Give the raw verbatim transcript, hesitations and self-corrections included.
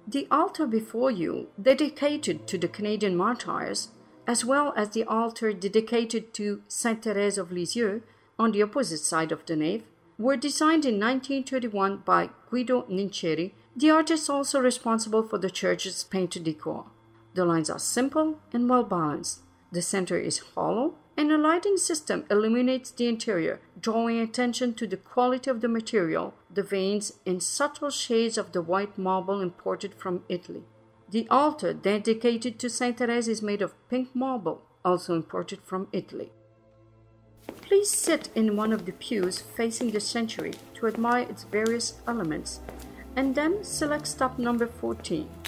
The altar before you, dedicated to the Canadian martyrs, as well as the altar dedicated to Sainte Thérèse of Lisieux on the opposite side of the nave, were designed in nineteen thirty-one by Guido Ninceri, the artist also responsible for the church's painted decor. The lines are simple and well balanced. The center is hollow, and a lighting system illuminates the interior, drawing attention to the quality of the material, the veins, and subtle shades of the white marble imported from Italy. The altar dedicated to Sainte Thérèse is made of pink marble, also imported from Italy. Please sit in one of the pews facing the sanctuary to admire its various elements, and then select stop number fourteen.